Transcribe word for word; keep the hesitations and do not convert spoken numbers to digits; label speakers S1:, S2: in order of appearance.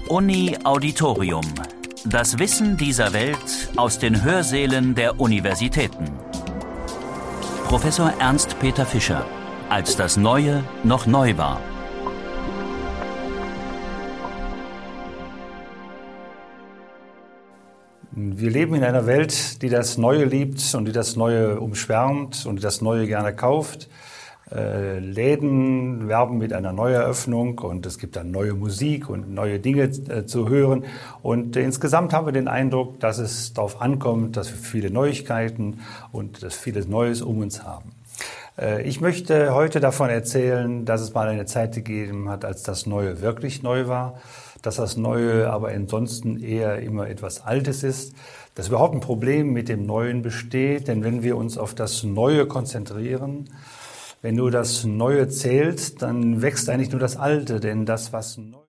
S1: Uni Auditorium. Das Wissen dieser Welt aus den Hörsälen der Universitäten. Professor Ernst Peter Fischer, als das Neue noch neu war.
S2: Wir leben in einer Welt, die das Neue liebt und die das Neue umschwärmt und die das Neue gerne kauft. Äh, Läden werben mit einer Neueröffnung und es gibt dann neue Musik und neue Dinge äh, zu hören. Und äh, insgesamt haben wir den Eindruck, dass es darauf ankommt, dass wir viele Neuigkeiten und dass vieles Neues um uns haben. Äh, ich möchte heute davon erzählen, dass es mal eine Zeit gegeben hat, als das Neue wirklich neu war, dass das Neue aber ansonsten eher immer etwas Altes ist, dass überhaupt ein Problem mit dem Neuen besteht, denn wenn wir uns auf das Neue konzentrieren, wenn nur das Neue zählt, dann wächst eigentlich nur das Alte, denn das, was neu